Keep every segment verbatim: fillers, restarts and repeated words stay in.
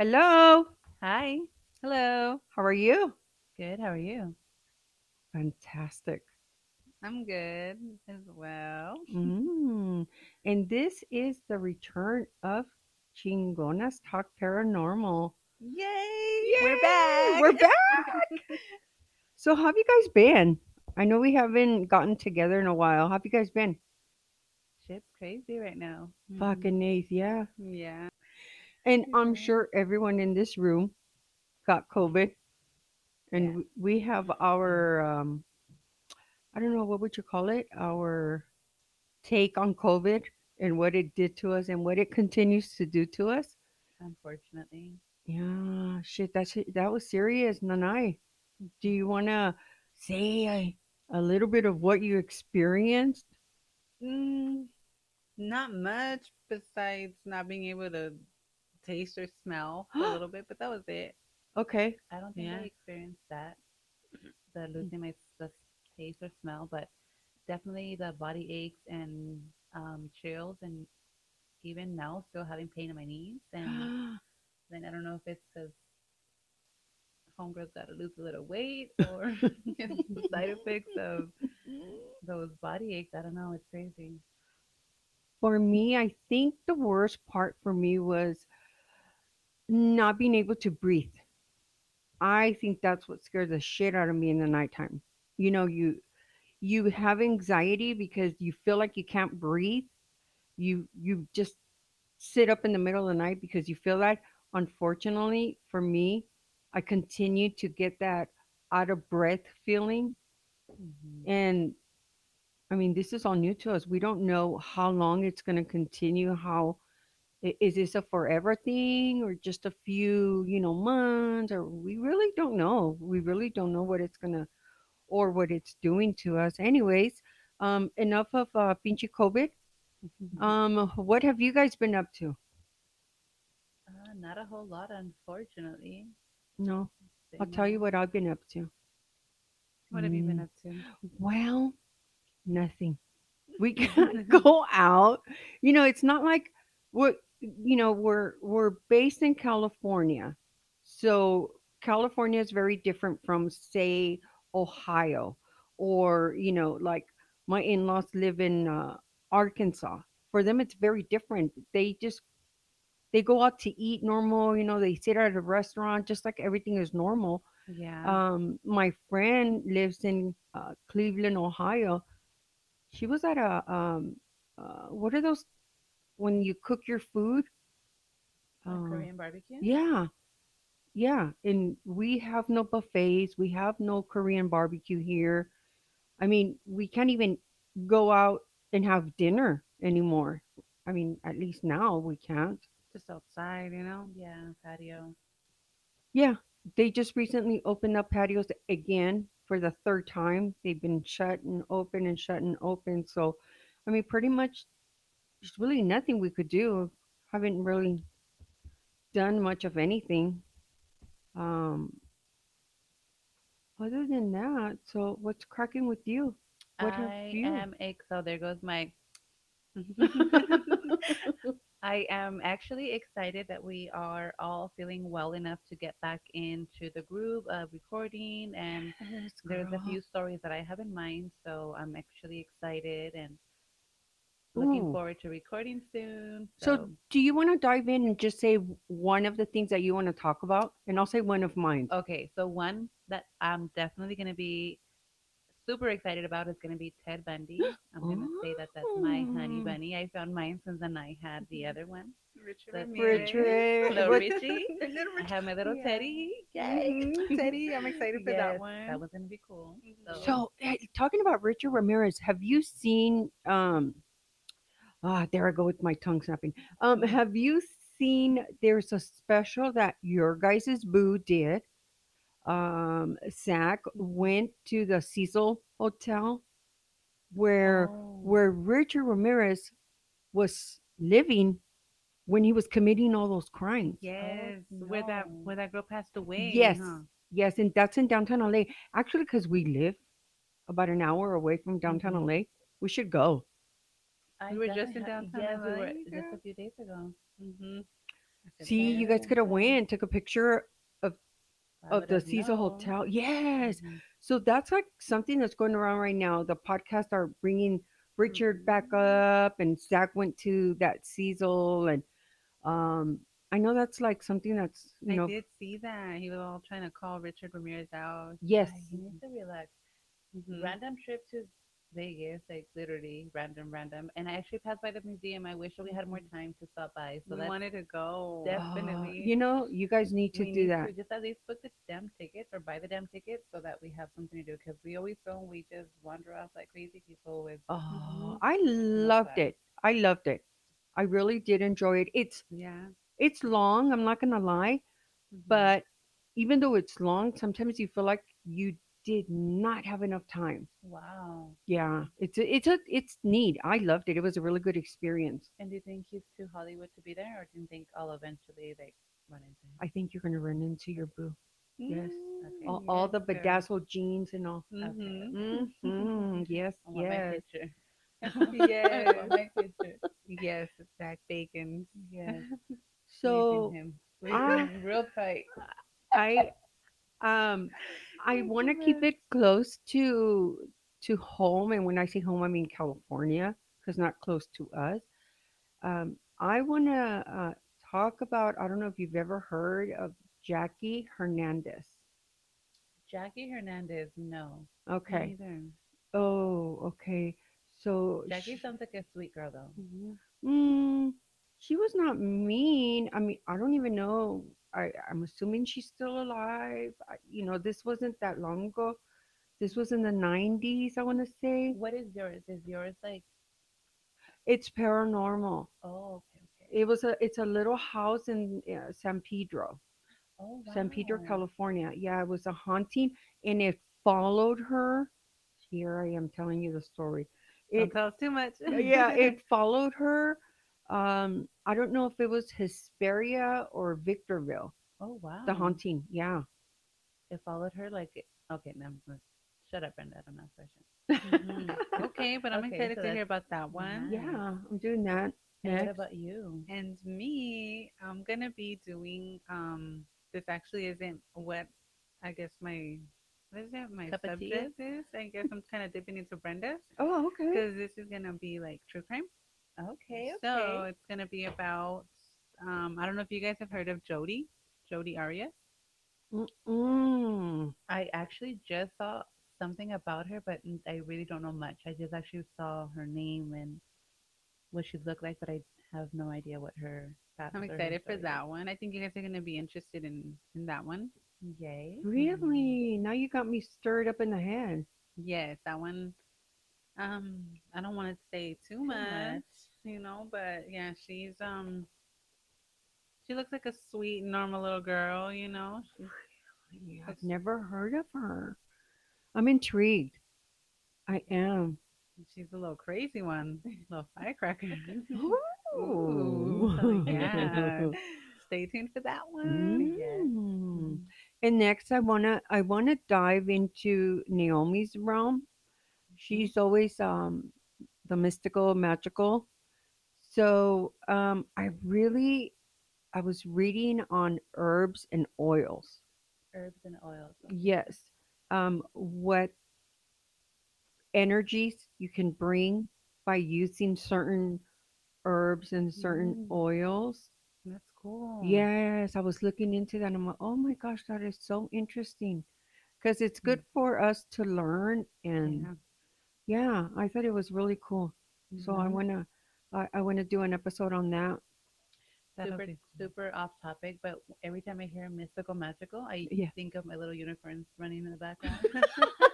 Hello. Hi. Hello. How are you? Good. How are you? Fantastic. I'm good as well. Mm. And this is the return of Chingonas Talk Paranormal. Yay! We're Yay! back. We're back. So, how have you guys been? I know we haven't gotten together in a while. How have you guys been? Shit's crazy right now. Mhm. Fucking Nath, yeah. Yeah. And I'm Yeah. sure everyone in this room got COVID, and Yeah. w- we have our um, I don't know what would you call it, our take on COVID and what it did to us and what it continues to do to us. Unfortunately. Yeah, shit, that's it. That was serious, Nanai. Do you want to say a, a little bit of what you experienced? Mm, not much besides not being able to taste or smell for a little bit, but that was it. Okay. I don't think I Yeah. experienced that, the losing my s- the taste or smell, but definitely the body aches and um, chills, and even now still having pain in my knees. And then I don't know if it's because homegirl's got to lose a little weight or the side effects of those body aches. I don't know. It's crazy. For me, I think the worst part for me was not being able to breathe. I think that's what scares the shit out of me in the nighttime. You know, you you have anxiety because you feel like you can't breathe. You you just sit up in the middle of the night because you feel that. Unfortunately, for me, I continue to get that out of breath feeling. Hmm. And I mean, this is all new to us. We don't know how long it's going to continue. How i- is this a forever thing or just a few, you know, months? Or we really don't know. We really don't know what it's going to or what it's doing to us. Anyways, um, enough of uh, pinchy COVID. Um, what have you guys been up to? Uh, not a whole lot, unfortunately. No, I'll Same tell you old. what I've been up to. What have you been Mm, up to? well, nothing. We can't go out. You know, it's not like we're you know we're we're based in California, so California is very different from say Ohio or you know like my in-laws live in uh, Arkansas. For them, it's very different. They just they go out to eat normal. You know, they sit at a restaurant just like everything is normal. Yeah. Um, my friend lives in uh, Cleveland, Ohio. She was at a um, uh, what are those when you cook your food? A Uh, Korean barbecue? yeah, yeah. And we have no buffets. We have no Korean barbecue here. I mean, we can't even go out and have dinner anymore. I mean, at least now we can't. Just outside, you know? Yeah, patio. Yeah, they just recently opened up patios again for the third time. They've been shut and open and shut and open. So, I mean, pretty much there's really nothing we could do. Haven't really done much of anything. Um, other than that, so what's cracking with you? What have I you? am ex. So there goes my. I am actually excited that we are all feeling well enough to get back into the groove of recording. And Yes, there's a girl. few stories that I have in mind. So I'm actually excited and looking Ooh. forward to recording soon. So, So, do you want to dive in and just say one of the things that you want to talk about? And I'll say one of mine. okay. So, one that I'm definitely going to be super excited about is going to be Ted Bundy. I'm going to say that that's my honey Oh, bunny. I found mine since then I had the other one. Richard The Rich, Ramirez. Rich, little what? Richie. Little I Rich. have my little Yeah. Teddy. Yay! hmm Teddy, I'm excited for that Yes, that one. was gonna be cool. So hmm So, eh, talking about Richard Ramirez, have you seen? Um, ah, there I go with my tongue snapping. Um, have you seen? There's a special that your guys' boo did. Um, Zach went to the Cecil Hotel where oh where Richard Ramirez was living when he was committing all those crimes. yes, Oh where that no. where that girl passed away, Yes, huh? yes, and that's in downtown L A. Actually, because we live about an hour away from downtown Hmm. L A, we should go. We I were just definitely in have. downtown Yes, L A we were just girl. a few days ago. hmm I said, See, you guys "Oh, could have well, went, took a picture of I of would the have Cecil known." Hotel. Yes. Mhm. So that's like something that's going around right now. The podcasts are bringing Richard back Mhm. up, and Zach went to that Cecil, and um, I know that's like something that's you I know, did see that. He was all trying to call Richard Ramirez out. yes, Like, he needs to relax. Hmm. Random trip to Vegas, like literally random, random. And I actually passed by the museum. I wish that we had more time to stop by. So We let's wanted to go. uh, definitely, you know, you guys need to we do need that. to just at least book the damn tickets or buy the damn tickets so that we have something to do. Because we always go, we just wander off like crazy people with Oh, Hmm. I no loved plan. it. I loved it. I really did enjoy it. It's Yeah. it's long. I'm not gonna lie, Hmm. but even though it's long, sometimes you feel like you did not have enough time. Wow. Yeah, it's a, it's a it's neat. I loved it. It was a really good experience. And do you think he's too Hollywood to be there, or do you think I'll eventually like run into him? I think you're gonna run into your boo. Yes, Okay. all, Mm, all yes, the girl. bedazzled jeans and all. Okay. Hmm. Mm-hmm. Yes, I want my yes. picture. I Yes. want my picture. Yes, Zach Bacon. Yes. Squeezing So him. Squeezing I him real tight. I um I Thank want to you, keep man. it close to to home, and when I say home, I mean California, because not close to us. Um, I want to uh, talk about. I don't know if you've ever heard of Jackie Hernandez. Jackie Hernandez, no. Me Okay. neither. Oh, okay. So, Jackie sh sounds like a sweet girl, though. Mhm. mm, she was not mean. I mean, I don't even know. I, I'm assuming she's still alive. I, you know, this wasn't that long ago. This was in the nineties, I want to say. What is yours? Is yours like, It's paranormal. oh, okay, okay. It was a, it's a little house in uh, San Pedro, Oh, San Pedro, wow. California. Yeah, it was a haunting, and it followed her. Here I am telling you the story. Don't It, tell us too much. yeah, it followed her. Um, I don't know if it was Hesperia or Victorville. Oh, The wow. haunting. Yeah. It followed her like, okay, no, I'm- shut up, Brenda. I don't ask questions. Hmm. Okay, but I'm Okay, excited so to hear that's about that one. nice. Yeah, I'm doing that And what next. about you? And me, I'm gonna be doing um this actually isn't what I guess my what is it? My Cup of tea is? subject is. I guess I'm kind of dipping into Brenda's Oh, okay. because this is gonna be like true crime. Okay, So okay. it's gonna be about um I don't know if you guys have heard of Jody, Jody Arias. Mm-mm. I actually just saw something about her, but n- I really don't know much. I just actually saw her name and what she looked like, but I have no idea what her past I'm or her excited for story is. that one. I think you guys are gonna be interested in in that one. Yay. Mm, Really? Now you got me stirred up in the head. yes, that one. Um, I don't want to say too Too much, much. you know, but yeah, she's um she looks like a sweet, normal little girl, you know. She's Yeah, like I've never heard of her. I'm intrigued. I am. she's a little crazy one, little firecracker. Ooh, so yeah. Ooh. Stay tuned for that one. Yes. Mm. Mhm. And next, I wanna I wanna dive into Naomi's realm. Mhm. She's always um the mystical, magical. So um, I really I was reading on herbs and oils. Herbs and oils. Okay. Yes, um, what energies you can bring by using certain herbs and certain Mm, oils. that's cool. Yes, I was looking into that. And I'm like, oh my gosh, that is so interesting because it's Mm. good for us to learn. And Yeah. yeah, I thought it was really cool. So I Hmm. wanna, I, I wanna do an episode on that. That'll Super, be super off topic, but every time I hear mystical, magical, I Yeah, think of my little unicorns running in the background. cool.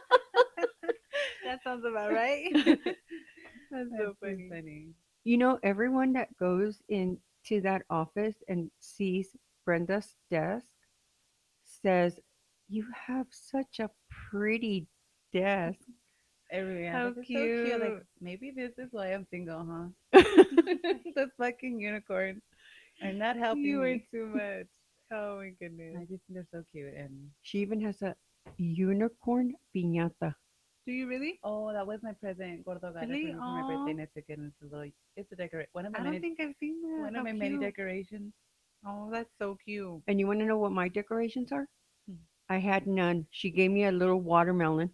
That sounds about right. That's That's so too funny. funny. you know, everyone that goes into that office and sees Brenda's desk says, "You have such a pretty desk." Everyone, How like, it's so cute. Like, cute. maybe this is why I'm single, huh? The fucking unicorns are not helping You are me. too much. Oh my goodness. I just think they're so cute. And She even has a unicorn piñata. Do you really? oh, that was my present. Gordo got it for Really? me for my birthday, Oh, and I took it. And it's a little, it's a decorate. One of my I don't many, think I've seen that. one of How my many cute. decorations. Oh, that's so cute. And you want to know what my decorations are? Hmm. I had none. She gave me a little watermelon.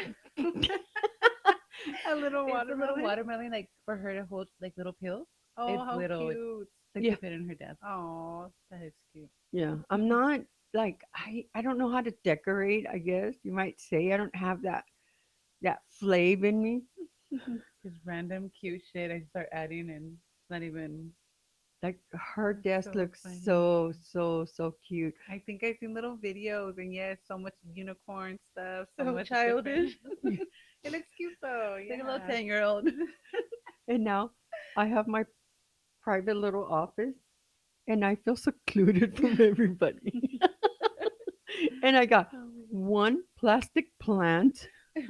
A little It's a little watermelon. watermelon, like for her to hold, like little pills. Oh, It's how little, it's cute. like Yeah. to fit in her desk. Oh, that is cute. Yeah. I'm not like I I don't know how to decorate, I guess. You might say I don't have that that flavor in me. Just random cute shit I start adding, and it's not even. Like her That's desk so looks so funny. so so cute. I think I've seen little videos, and yes, so much unicorn stuff, so So much different. childish. It looks cute though. Like a little Yeah. ten year old. And now I have my private little office and I feel secluded from everybody. And I got one plastic plant.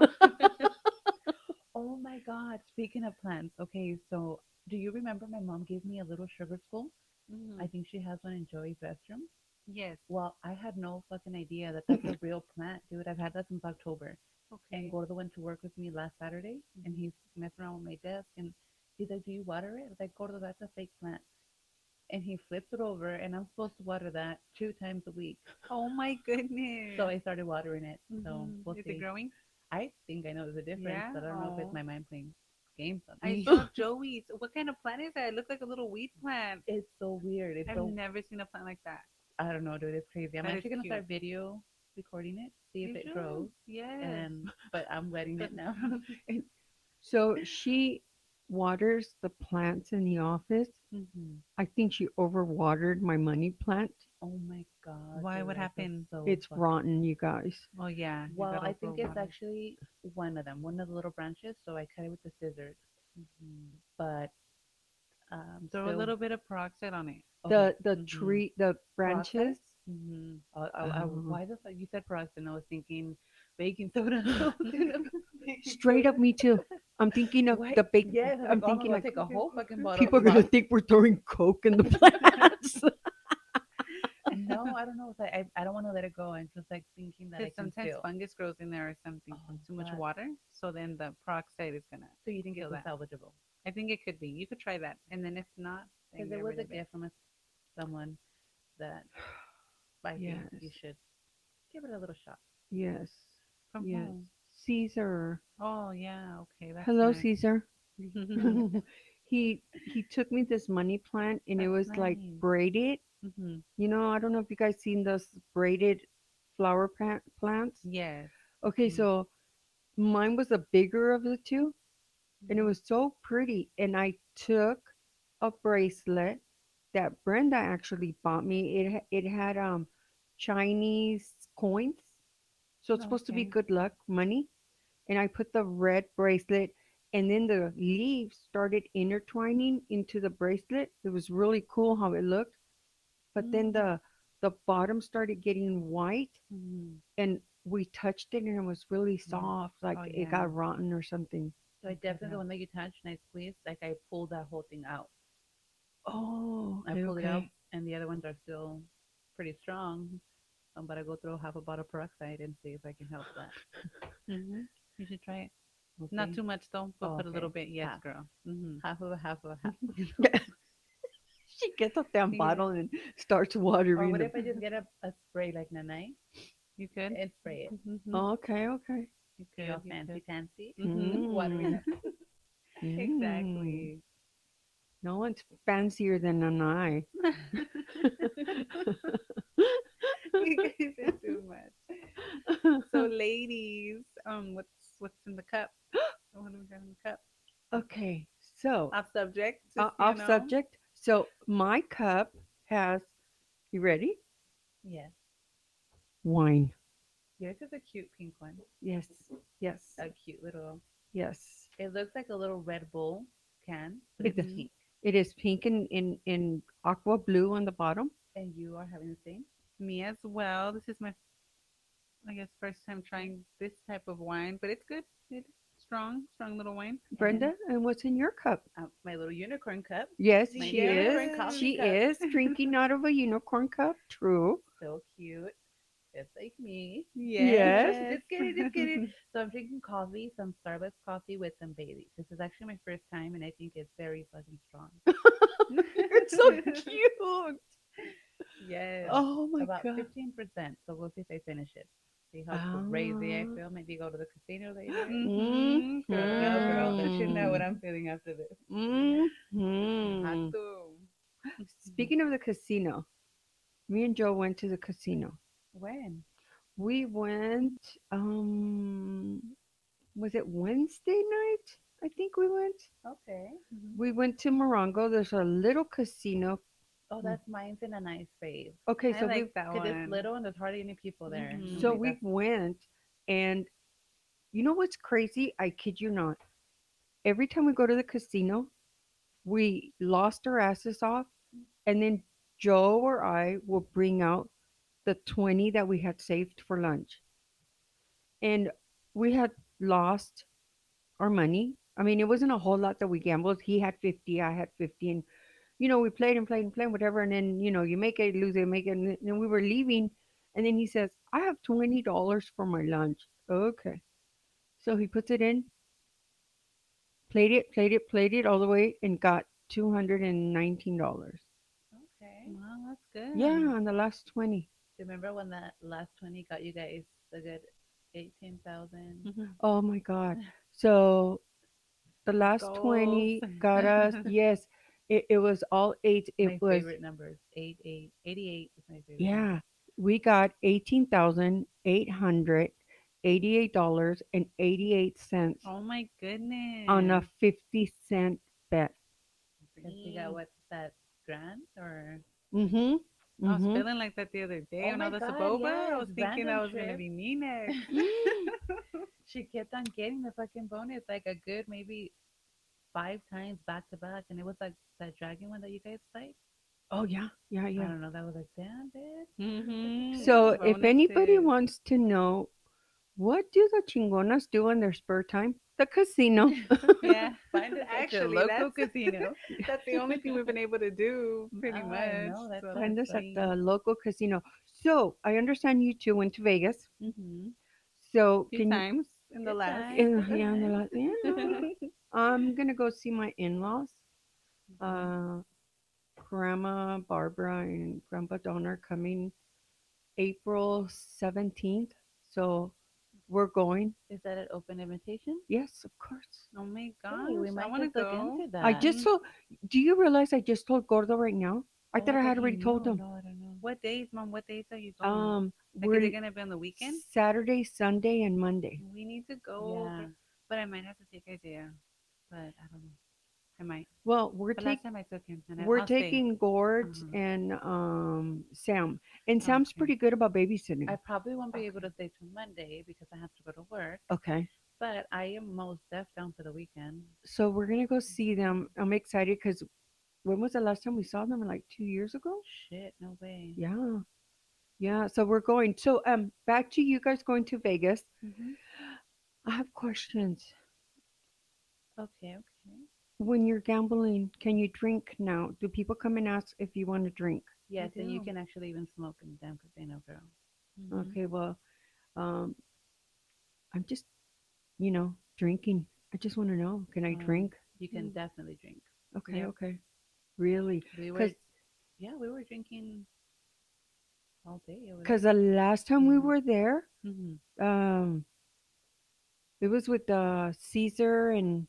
Oh my God. Speaking of plants, okay, so do you remember my mom gave me a little sugar skull? I Mhm. think she has one in Joey's restroom. Yes. Well, I had no fucking idea that that's a real plant, dude. I've had that since October. And Okay. Gordo went to work with me last Saturday, and Mhm. he's messing around with my desk, and he's like, "Do you water it?" I was like, "Gordo, that's a fake plant." And he flips it over, and I'm supposed to water that two times a week. Oh my goodness. So I started watering it. So Mhm. we'll Is it see. growing? I think I know the difference, Yeah. but I don't know if it's Oh. my mind playing games on I me. saw Joey's. What kind of plant is that? It looks like a little weed plant. It's so weird. It's I've so never seen a plant like that. I don't know, dude. It's crazy. I'm That is actually gonna cute. start video recording it, see if You it should. grows, Yes. and but I'm wetting it now. And so she waters the plants in the office. hmm I think she overwatered my money plant. Oh my god, Why? dude, What I feel happened? so It's fucking. rotten, you guys. Oh yeah, you Well, got I think it's overwater. actually one of them, one of the little branches. So I cut it with the scissors, Mhm. but um, Throw a still little bit of peroxide on it. okay. The the hmm tree the Peroxide. branches. hmm I, I, I, Oh, why the fuck you said peroxide? And I was thinking baking soda. straight up, me too. I'm thinking of What? the big. Yes, I was I'm like, oh, I'm thinking gonna like take a whole fucking bottle. people are gonna bottle. think we're throwing coke in the plants. No, I don't know. It's like, I, I don't want to let it go. I'm just like thinking that I Because can sometimes feel. fungus grows in there or something Oh, from too much God. water. So then the peroxide is gonna So you think kill it's that. salvageable? I think it could be. You could try that, and then if not, then Because it get was rid a of it. gift from a, someone that I think Yes, you should give it a little shot. yes, From yes. home. Caesar. Oh yeah, okay, that's Hello, nice. Caesar. he he took me this money plant and it That's was like nice. braided. hmm You know, I don't know if you guys seen those braided flower plant plants. Yes. Okay, Mhm. so mine was the bigger of the two, and it Mhm. was so pretty. And I took a bracelet that Brenda actually bought me. It ha- it had um Chinese coins, so it's supposed to be Okay. good luck, money. And I put the red bracelet, and then the leaves started intertwining into the bracelet. It was really cool how it looked. But then Mm, the the bottom started getting white, Mhm. and we touched it, and it was really Yeah. soft, like Oh it yeah. got rotten or something. so I It could definitely, the have. one that you touched and I squeezed, like I pulled that whole thing out. Oh, I okay, pulled it out, okay. and the other ones are still pretty strong. Um, but I go throw half a bottle of peroxide and see if I can help that. Mhm. You should try it. We'll Not see. too much though, but Oh, put a little okay. bit. Yes, Half. girl. Mhm. Half of a half of a half. She gets a damn Yeah. bottle and starts Or watering what the. if I just get a, a spray like Nanai You could. and spray it? Mhm. Okay, okay. You Be could. all You fancy could. fancy. Mhm. Watering Mm, it. mm. Exactly. No one's fancier than an eye. You guys are too much. So, ladies, um, what's what's in the cup? What do we got in the cup? Okay, so Off subject, uh, just you off know. subject. So my cup has. You ready? Yes. Wine. Yours is a cute pink one. Yes, yes, A cute little. yes. It looks like a little Red Bull can, but It it's Mhm. pink. it is pink and in in aqua blue on the bottom. And you are having the same. Me as well. This is my, I guess, first time trying this type of wine, but it's good. It's strong, strong little wine. And Brenda, and what's in your cup? uh, my little unicorn cup. Yes, My she is. unicorn Yes. coffee She cup. is drinking out of a unicorn cup. True. So cute. Just like me. Yes. Just kidding, just kidding. So I'm drinking coffee, some Starbucks coffee with some Bailey's. This is actually my first time, and I think it's very fucking strong. It's so cute. Yes. Oh my About god. fifteen percent. So we'll see if they finish it. See how crazy I Ah. feel. Maybe go to the casino later. Mm-hmm. No, but I'll Correct. let you know what Mhm. I'm feeling after this. Had Mhm. to. Speaking of the casino, me and Joe went to the casino. When? We went, um, was it Wednesday night? I think we went. Okay. Hmm. We went to Morongo. There's a little casino. Oh, Mm. that's mine's in a nice phase. Okay, I so we like that Because it's one. little and there's hardly any people there. Mm-hmm. And so we, we that's, went, and you know what's crazy? I kid you not. Every time we go to the casino, we lost our asses off, and then Joe or I will bring out the twenty that we had saved for lunch. And we had lost our money. I mean, it wasn't a whole lot that we gambled. He had fifty, I had fifty, and you know, we played and played and played, whatever. And then, you know, you make it, lose it, make it. And then we were leaving. And then he says, I have twenty dollars for my lunch. Okay. So he puts it in, played it, played it, played it all the way, and got two hundred nineteen dollars. okay. Wow, that's good. Yeah, on the last twenty. Do you remember when that last twenty got you guys a good eighteen thousand? Mm-hmm. Oh my God. So the last Goals. twenty got us, yes, it, it was all eight. It My was, favorite numbers. Eight, eight, eighty-eight is my favorite number. yeah, we got eighteen thousand eight hundred eighty-eight dollars and eighty-eight cents Oh my on a goodness. fifty cent bet. Because we got what that grand or Mm-hmm. I was Mm-hmm. feeling like that the other day oh when my I was at god, Saboba. I yes, was thinking that random was gonna trip. be me next. She kept on getting the fucking bonus like a good maybe five times back to back, and it was like that dragon one that you guys played. Oh yeah, yeah, I yeah. don't know. That was like damn bitch. Mm-hmm. So if anybody Bonuses. wants to know what do the chingonas do in their spare time, the casino. Yeah. Find us at your Actually, local that's casino. that's the only thing we've been able to do, pretty I much. know, that's So so Find that's us at funny. the local casino. So I understand you two went to Vegas. Mm-hmm. So Few can you? times in the Good last. times. Yeah, Good yeah, in the times. last, yeah. I'm gonna go see my in-laws. Mhm. Uh, Grandma Barbara and Grandpa Don are coming April seventeenth. So we're going. Is that an open invitation? Yes, of course. Oh my Hey, we gosh, I might want to just look go. into I that. just Mm. told. Do you realize I just told Gordo right now? I Oh, thought I I thought had he already told knew. him. No, I don't know. What days, Mom? What days are you going? Um, Like, is we're it gonna be on the weekend? Saturday, Sunday, and Monday. We need to go, Yeah. but, but I might have to take Isaiah. But I don't know. I might. Well, we're But last taking time I took him, and I, we're I'll stay. taking Gord Uh-huh. and um Sam, and Sam's Okay. pretty good about babysitting. I probably won't be able Okay. to stay till Monday because I have to go to work. Okay, But I am most deaf down for the weekend. so we're gonna go see them. I'm excited because when was the last time we saw them? Like two years ago. Shit, no way. Yeah, yeah. So we're going. So um, back to you guys going to Vegas. Hmm. I have questions. Okay, okay. When you're gambling, can you drink now? Do people come and ask if you want to drink? Yes, and you do. can actually even smoke in the damn casino, girl. Hmm. Okay, well, um, I'm just, you know, drinking. I just want to know, can I Um, drink? you can Mm. definitely drink. Okay, Yep. okay. Really? We were, Because yeah, we were drinking all day over because there. the last time we Mhm. were there, Hmm. um, it was with uh, Caesar and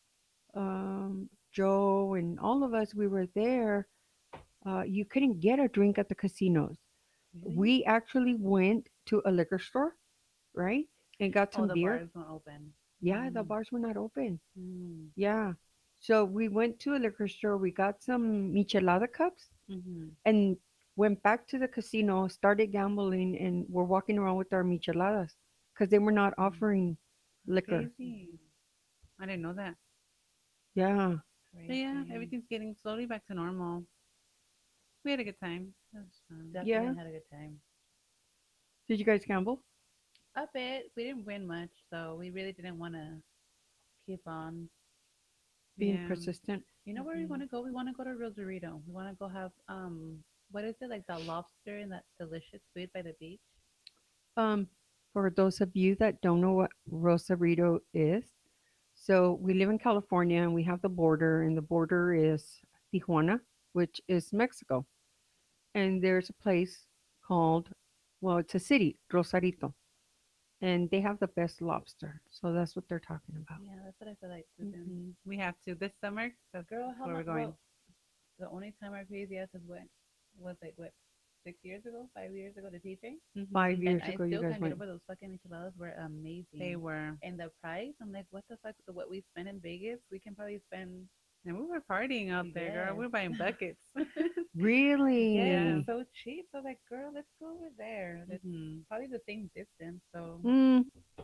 um, Joe and all of us. We were there. Uh, you couldn't get a drink at the casinos. Really? We actually went to a liquor store, right? And got Oh, some the beer. bars weren't open. Yeah, the Mm. bars were not open. Mm. Yeah. So we went to a liquor store. We got some michelada cups Hmm. and went back to the casino, started gambling, and we're walking around with our micheladas because they were not offering liquor. Crazy. I didn't know that. Yeah. But yeah, Crazy. everything's getting slowly back to normal. We had a good time. That was fun. Definitely Yeah. had a good time. Did you guys gamble? A bit. We didn't win much, so we really didn't want to keep on. Being Yeah. persistent. You know where we Mhm. want to go? We want to go to Rosarito. We want to go have um, what is it like that lobster and that delicious food by the beach? Um, for those of you that don't know what Rosarito is, so we live in California and we have the border, and the border is Tijuana, which is Mexico. and there's a place called, well, it's a city, Rosarito, and they have the best lobster. So that's what they're talking about. Yeah, that's what I feel like too. Then. Mhm. We have to this summer. That's Girl, how where we're much? going. Well, the only time our crazy asses went was like what, six years ago, five years ago to T J, Five Mhm. and years I ago, you still guys can't get went. over those fucking enchiladas. Were They amazing, were, and the price. I'm like, what the fuck? So what we spend in Vegas, we can probably spend. and we were partying out there, girl. Yes. We were buying buckets. Yes, Really? so cheap. So like, girl, let's go over there. It's hmm probably the same distance. So Mm,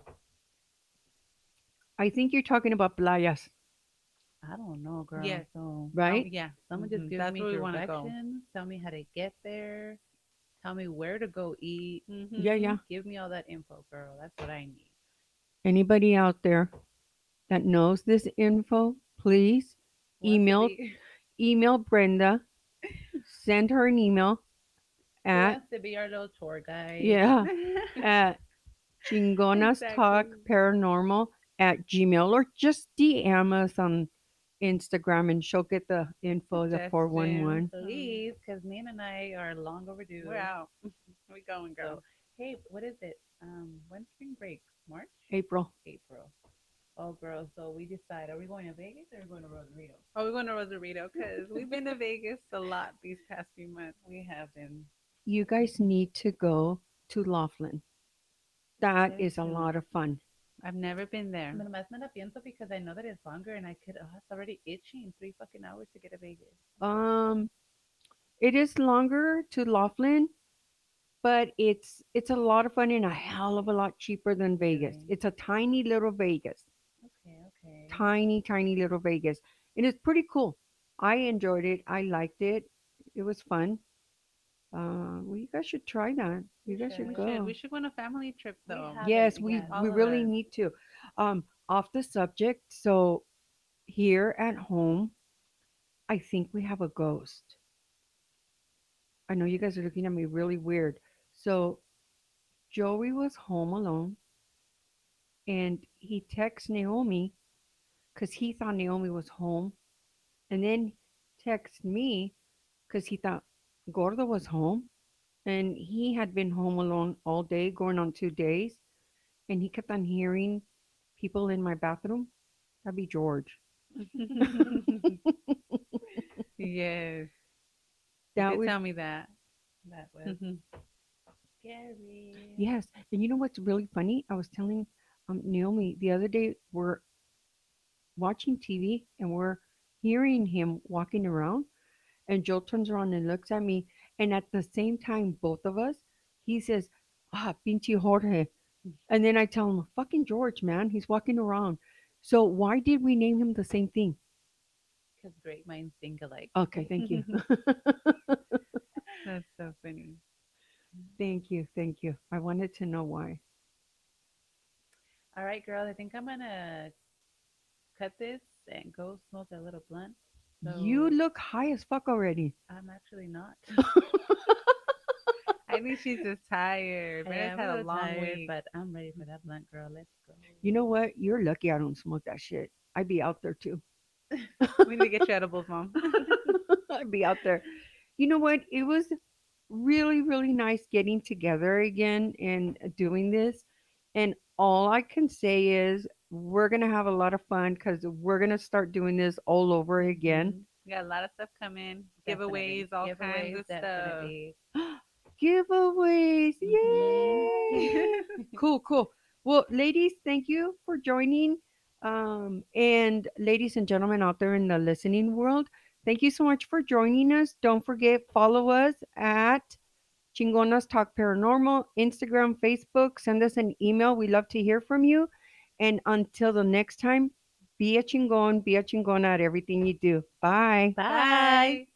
I think you're talking about playas, I don't know, girl. Yes. So Um, right? yeah. someone just hmm give That's me where we want to go. directions, tell me how to get there, tell me where to go eat. Yeah, hmm yeah. Give me all that info, girl. That's what I need. Anybody out there that knows this info, please Who wants to email be email Brenda. Send her an email who at, wants to be our little tour guide? yeah, at Chingonas Talk Exactly. Paranormal at Gmail, or just D M us on Instagram and she'll get the info, the Suggestions. four one one. Um, Please, because Nina and I are long we're overdue. out. We going, girl. So, hey, what is it? Um, when's spring break? March? April. April. Oh, girl. So we decide: are we going to Vegas or are we going to Rosarito? Oh, we're going to Rosarito because we've been to Vegas a lot these past few months. We have been. You guys need to go to Laughlin. That Very is a soon. lot of fun. I've never been there. Pero nomás me la pienso because I know that it's longer and I could, oh, it's already itching three fucking hours to get to Vegas. Um, it is longer to Laughlin, but it's it's a lot of fun and a hell of a lot cheaper than Vegas. Really? It's a tiny little Vegas. Okay, okay. Tiny, tiny little Vegas. And it's pretty cool. I enjoyed it. I liked it. It was fun. Uh, well, you guys should try that. You We guys should We should. should. go. We should go on a family trip We though. haven't Yes, we yet. All we of really us. need to. Um, off the subject. So here at home, I think we have a ghost. I know you guys are looking at me really weird. So Joey was home alone, and he texts Naomi because he thought Naomi was home, and then texted me because he thought Gordo was home, and he had been home alone all day, going on two days, and he kept on hearing people in my bathroom. That'd be George. Yes. You That did would, tell me that. That was Mhm. scary. yes. And you know what's really funny? I was telling um, Naomi the other day, we're watching T V and we're hearing him walking around, and Joe turns around and looks at me, and at the same time, both of us, he says, "Ah, pinche Jorge." And then I tell him, "Fucking George, man, he's walking around." So why did we name him the same thing? Because great minds think alike. Okay, thank you. That's so funny. Thank you, thank you. I wanted to know why. All right, girl. I think I'm gonna cut this and go smoke a little blunt. You So look high as fuck already. I'm actually not. I think she's just tired. I Brenda's am a had a little long tired, week. but I'm ready for that blunt, girl. Let's go. You know what? You're lucky I don't smoke that shit. I'd be out there too. We need to get you edibles, mom. I'd be out there. You know what? It was really, really nice getting together again and doing this. And all I can say is we're going to have a lot of fun because we're going to start doing this all over again. Mhm. We got a lot of stuff coming. Definitely. Giveaways, all kinds Giveaways, of stuff. definitely. Giveaways. Mhm. Yay. Cool, cool. Well, ladies, thank you for joining. Um, and ladies and gentlemen out there in the listening world, thank you so much for joining us. Don't forget, follow us at Chingonas Talk Paranormal, Instagram, Facebook. Send us an email. We love to hear from you. And until the next time, be a chingon, be a chingona at everything you do. Bye. Bye. Bye.